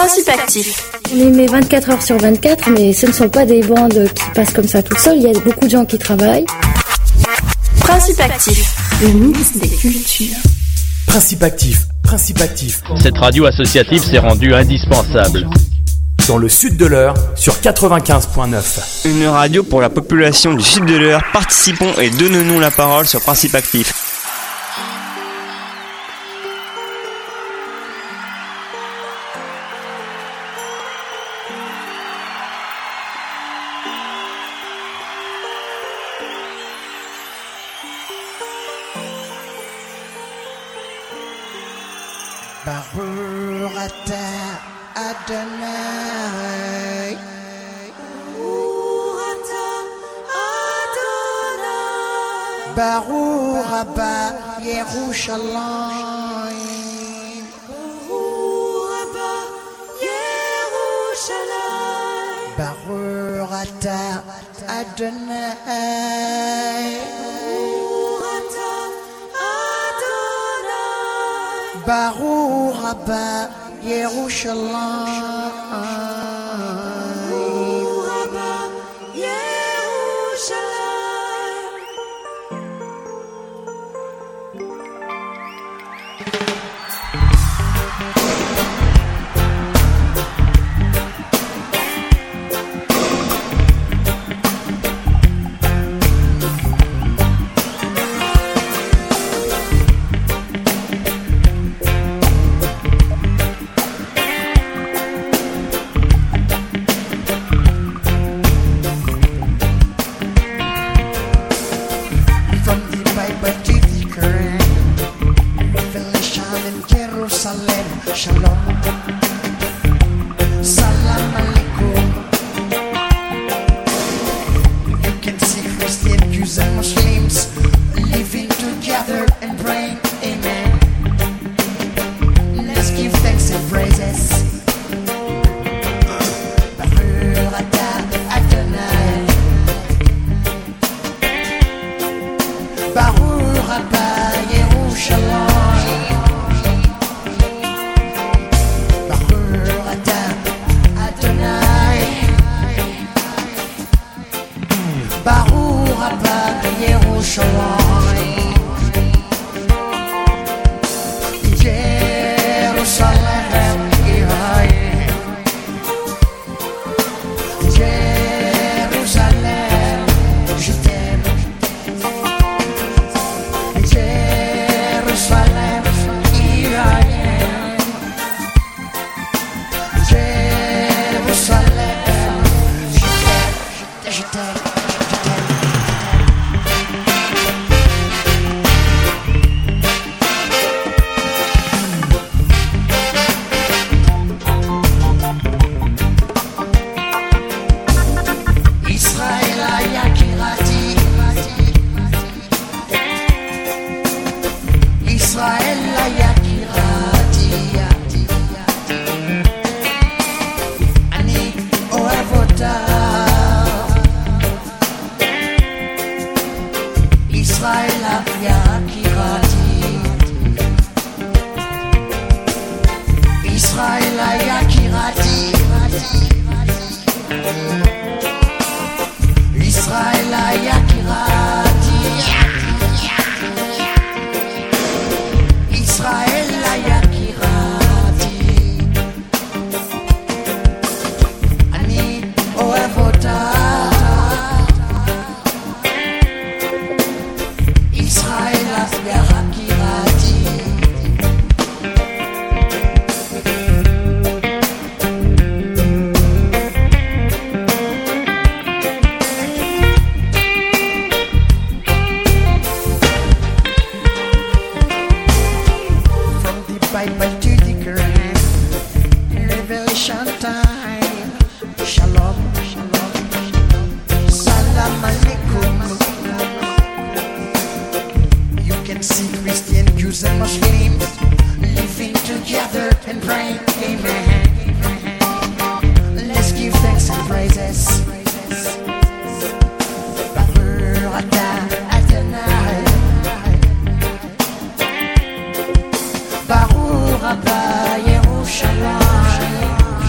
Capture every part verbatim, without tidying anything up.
Principe actif. On émet vingt-quatre heures sur vingt-quatre, mais ce ne sont pas des bandes qui passent comme ça toutes seules. Il y a beaucoup de gens qui travaillent. Principe actif. Le mix des cultures. Principe actif. Principe actif. Cette radio associative s'est rendue indispensable. Dans le sud de l'Eure, sur quatre-vingt-quinze virgule neuf. Une radio pour la population du sud de l'Eure. Participons et donnons-nous la parole sur Principe actif. Baruch haba Yerushalayim. Baruch ata Adonai. Baruch haba Yerushalayim. Shalom, salam alaikum. You can see Christian Jews and Muslims living together and praying, amen. Let's give thanks and praises. Baruch atah Adonai. Baruch haba Yerushalayim. Yerushalayim, Jerusalem, Jerusalem, je t'aime. Jerusalem, Jerusalem, je t'aime, je t'aime. Baruch haba Yerushalayim.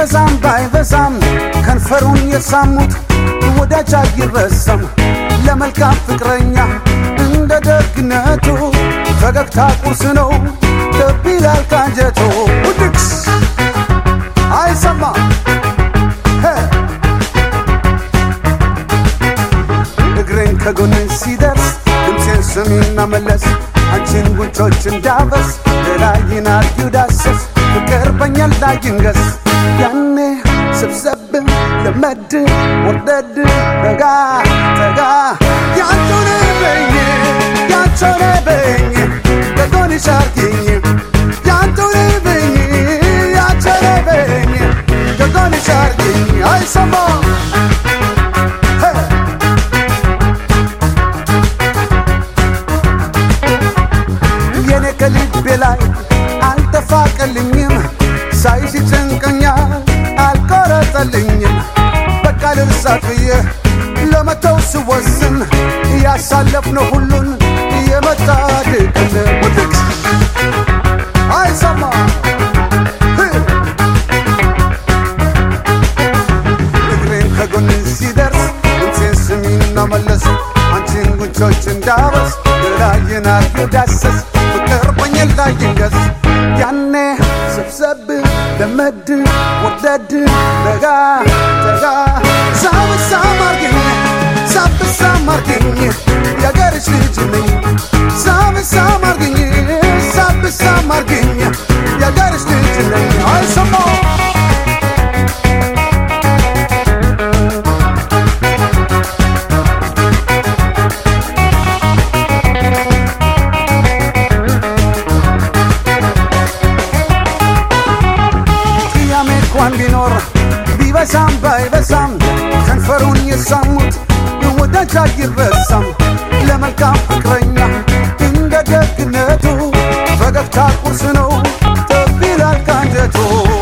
ቢበዛም ባይበዛም ከንፈሩን የሳሙት ወዳጅ አይረሳም ለመልካም ፍቅረኛ እንደ ደግነቱ ፈገግታ ቁርስ ነው ልብ ይላል ካንጀቱ ውድቅስ አይሰማ እግሬን ከጎኔ ሲደርስ ድምፄን ስሚና መለስ አንቺን ጉንጮች እንዳበስ ሌላይን አርጊው ዳሰስ ፍቅር በኛ ላይ ይንገስ ያኔ ሰብሰብ ለመድ ወርደድ ረጋ ተጋ ያንተነ በኝ ያንተነ በኝ ከጎንሽ አርጊኝ ያንተነ በኝ ያንተነ በኝ ከጎንሽ አርጊኝ አይሰማ የኔ ከልቤ ላይ አልተፋቀልኝም ሳይሽ ጭንቀኛል አልቆረጠልኝም በቃ ልርሳት ብዬ ለመተው ስወስን ያሳለፍነው ሁሉን የመጣ ድቅን ውድቅ አይሰማ እግሬን ከጎን ሲደርስ ድምፄን ስሚና መለስ አንቺን ጉንጮች እንዳበስ ሌላዬን አርጊው ዳሰስ ፍቅር በኛ ላይ ይንገስ ያኔ ሰብሰብ ለመድ ወደድ ረጋ ተጋ ሳብሳም አርጊኝ ሳብሳም አርጊኝ የአገርሽ ልጅ ነኝ ሳብሳም አርጊኝ ሳብሳም አርጊኝ የአገርሽ ልጅ ነኝ አይሰማ ቢኖር ቢበዛም ባይበዛም ከንፈሩን የሳሙት ወዳጅ አይረሳም ለመልካም ፍቅረኛ እንደ ደግነቱ ፈገግታ ቁርስ ነው ልብ ይላል ካንጀቱ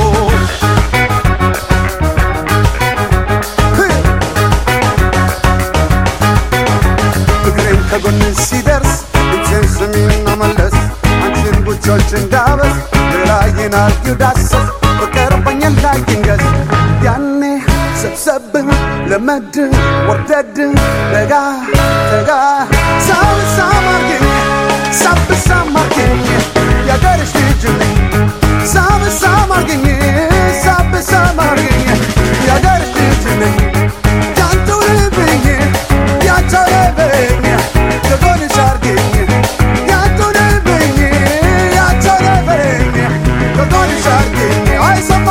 እግሬን ከጎን ሲደርስ ድምፄን ስሚና መለስ አንቺን ጉንጮች እንዳበስ ሌላዬን አርጊው ዳሰስ ፍቅር በኛ ላይ ይንገስ ያኔ ሰብሰብ ለመድ ወርደድ ረጋ ተጋ ሳብሳም አርጊኝ ሳብሳም አርጊኝ የአገርሽ ልጅ ነኝ ሳብሳም አርጊኝ ሳብሳም አርጊኝ የአገርሽ ልጅ ነኝ ያንተው ልብኝ ያንተው ልብኝ ከጎንሽ አርጊኝ ያንተው ልብኝ ያንተው ልብኝ ከጎንሽ አርጊኝ አይሰማ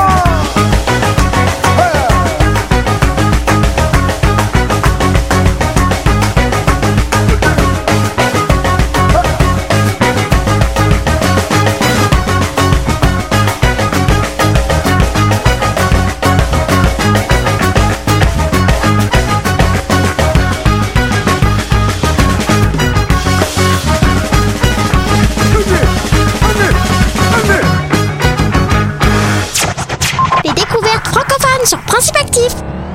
sur Principe Actif.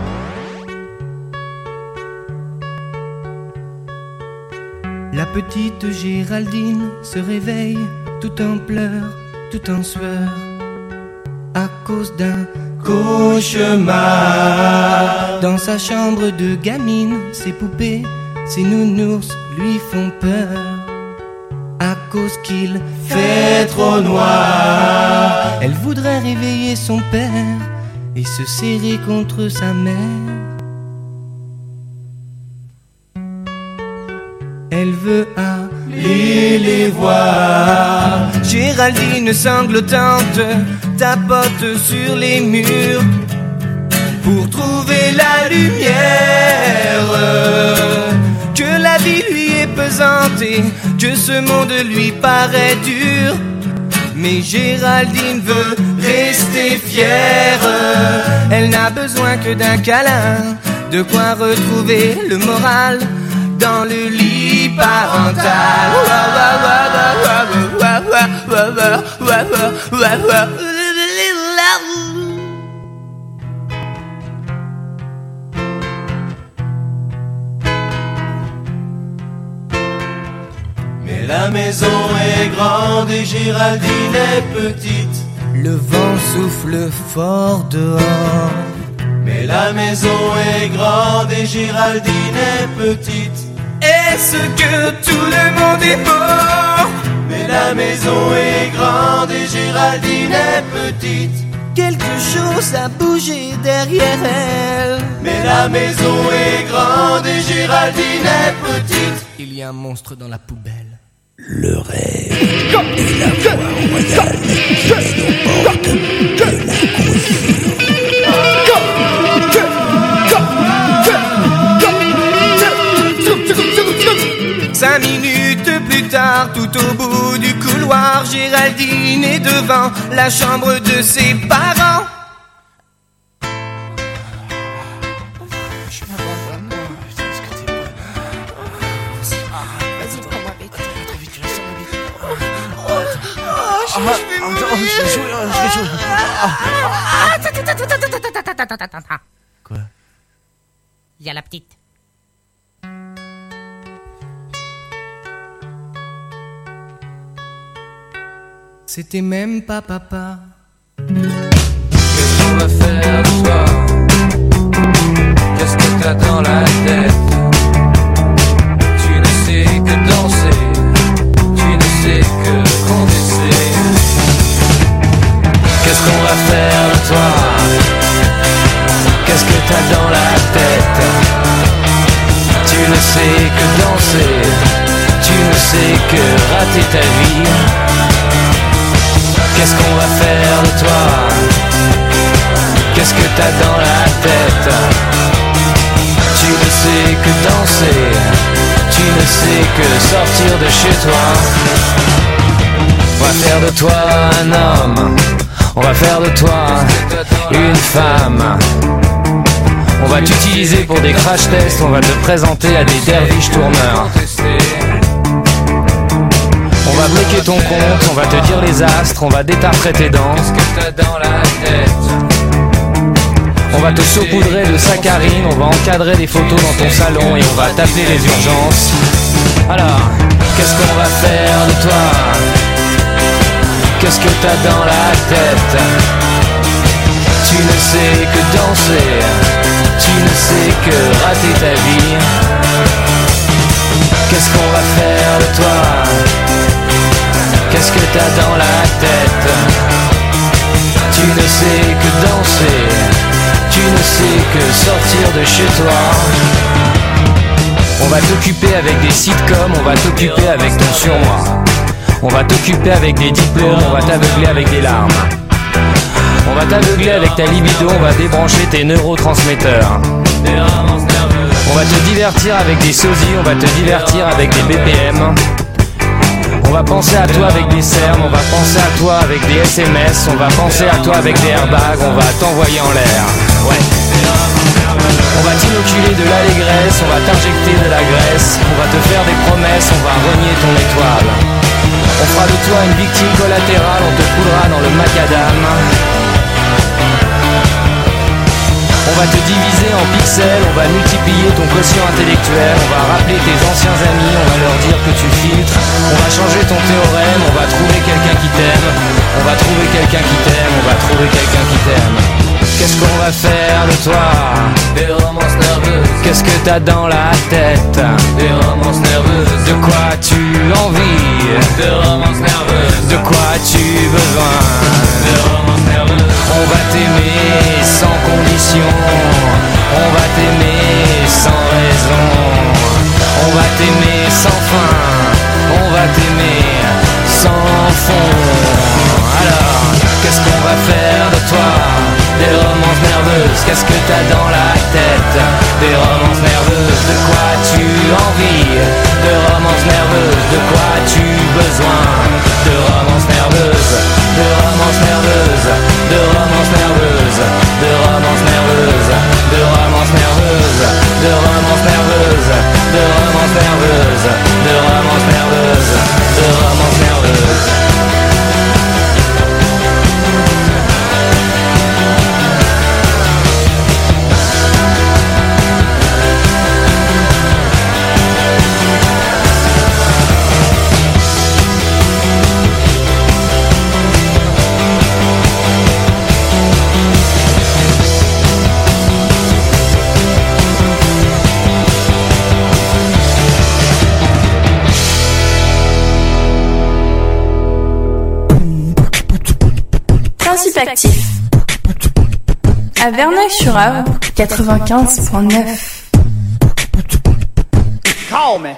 La petite Géraldine se réveille tout en pleurs, tout en sueur, à cause d'un cauchemar. Dans sa chambre de gamine, ses poupées, ses nounours lui font peur, à cause qu'il fait trop noir. Elle voudrait réveiller son père et se serrer contre sa mère. Elle veut aller les voir. Géraldine sanglotante tapote sur les murs pour trouver la lumière. Que la vie lui est pesante et que ce monde lui paraît dur, mais Géraldine veut rester fière. Elle n'a besoin que d'un câlin, de quoi retrouver le moral dans le lit parental. Mais la maison est grande et Géraldine est petite. Le vent souffle fort dehors. Mais la maison est grande et Géraldine est petite. Est-ce que tout le monde est mort? Mais la maison est grande et Géraldine est petite. Quelque chose a bougé derrière elle. Mais la maison est grande et Géraldine est petite. Il y a un monstre dans la poubelle. Le rêve et la voix royale qui nous porte de la conjure. Cinq minutes plus tard, tout au bout du couloir, Géraldine est devant la chambre de ses parents. Quoi? Il y a la petite. C'était même pas papa. Qu'est-ce qu'on va faire de toi? Qu'est-ce que t'as dans la tête? Tu ne sais que danser, tu ne sais que confesser. Qu'est-ce qu'on va faire de toi? Qu'est-ce que t'as dans la tête? Tu ne sais que danser, tu ne sais que rater ta vie. Qu'est-ce qu'on va faire de toi? Qu'est-ce que t'as dans la tête? Tu ne sais que danser, tu ne sais que sortir de chez toi. On va faire de toi un homme, on va faire de toi une femme. On va t'utiliser pour des crash tests, on va te présenter à des derviches tourneurs. On va bloquer ton compte, on va te dire les astres, on va détartrer tes dents. Qu'est-ce que t'as dans la tête? On va te saupoudrer de saccharine, on va encadrer des photos dans ton salon et on va t'appeler les urgences. Alors, qu'est-ce qu'on va faire de toi? Qu'est-ce que t'as dans la tête? Tu ne sais que danser, tu ne sais que rater ta vie. Qu'est-ce qu'on va faire de toi? Qu'est-ce que t'as dans la tête? Tu ne sais que danser, tu ne sais que sortir de chez toi. On va t'occuper avec des sitcoms, on va t'occuper avec ton surmoi. On va t'occuper avec des diplômes, on va t'aveugler avec des larmes. On va t'aveugler avec ta libido, on va débrancher tes neurotransmetteurs. On va te divertir avec des sosies, on va te divertir avec des B P M. On va penser à toi avec des cernes, on va penser à toi avec des S M S, on va penser à toi avec des airbags, on va t'envoyer en l'air. Ouais. On va t'inoculer de l'allégresse, on va t'injecter de la graisse, on va te faire des promesses, on va renier ton étoile. On fera de toi une victime collatérale, on te coulera dans le macadam. On va te diviser en pixels, on va multiplier ton quotient intellectuel, on va rappeler tes anciens amis, on va leur dire que tu filtres, on va changer ton théorème, on va trouver quelqu'un qui t'aime, on va trouver quelqu'un qui t'aime, on va trouver quelqu'un qui t'aime. Qu'est-ce qu'on va faire de toi? Des romances nerveuses. Qu'est-ce que t'as dans la tête? Des romances nerveuses. De quoi as-tu envie? Des romances nerveuses. De quoi as-tu besoin? Des romances nerveuses. On va t'aimer sans condition, on va t'aimer sans raison, on va t'aimer sans fin, on va t'aimer sans fond. Alors, qu'est-ce qu'on va faire de toi? Des romances nerveuses, qu'est-ce que t'as dans la tête? Des romances nerveuses, de quoi as-tu envie? De romances nerveuses, de quoi as-tu besoin? De romances nerveuses, de romances nerveuses, de romances nerveuses, de romances nerveuses, de romances nerveuses, de romances nerveuses, de romances nerveuses, de romances nerveuses, de romances nerveuses. Actif. À Verneuil-sur-Avre, quatre-vingt-quinze point neuf. Call me.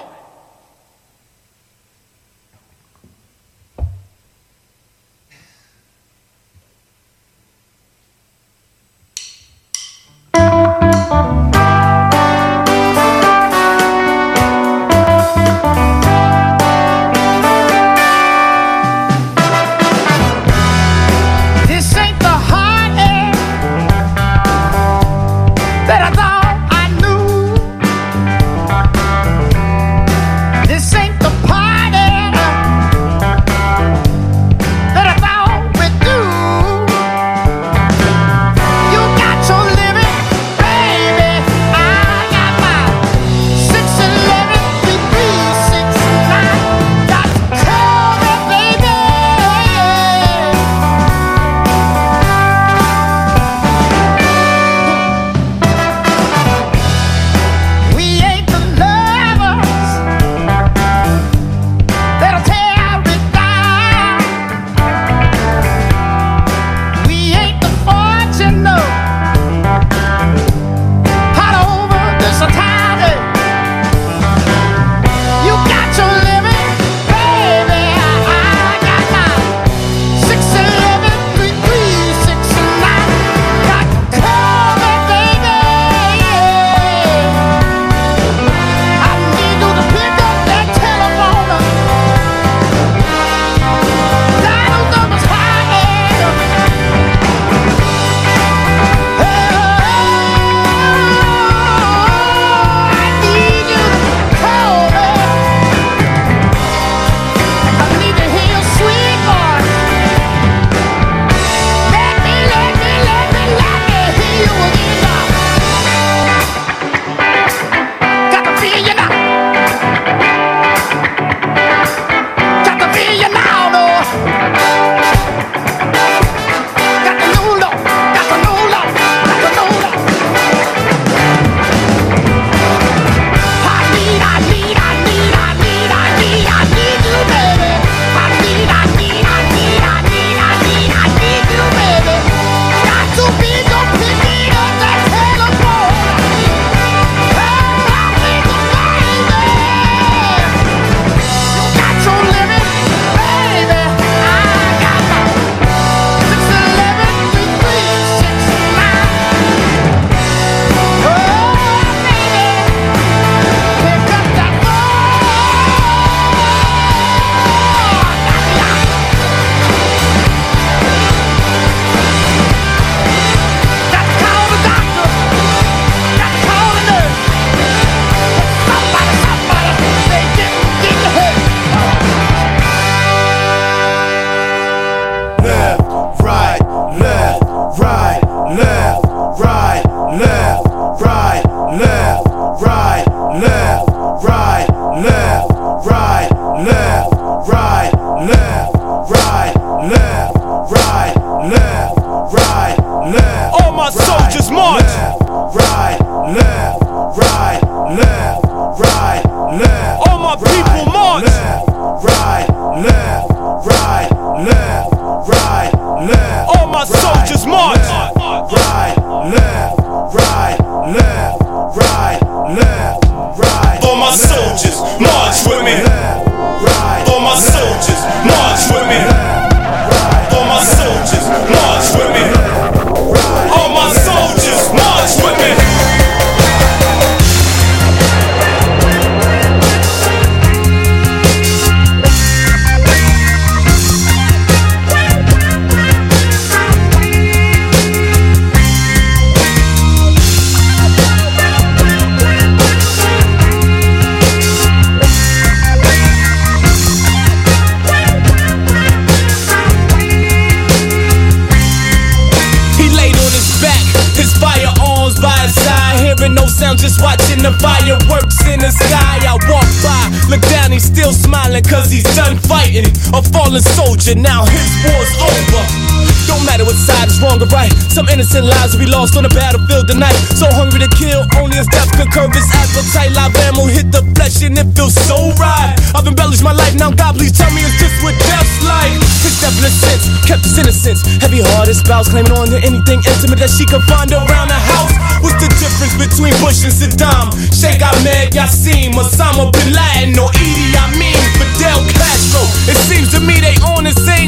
Just watching the fireworks in the sky. I walk by, look down, he's still smiling, cause he's done fighting. A fallen soldier, now his war's over. Don't matter what side is wrong or right, some innocent lives will be lost on the battlefield tonight. So hungry to kill, only his death could curb his appetite. Live ammo hit the flesh and it feels so right. I've embellished my life, now God please tell me, is this what death's like? It's definite sense, kept his innocence. Heavy-hearted spouse claiming on to anything intimate that she could find around the house. What's the difference between Bush and Saddam? Sheikh Ahmed Yassim, Osama Bin Laden, or Edie Amin, Fidel Castro? It seems to me they on the same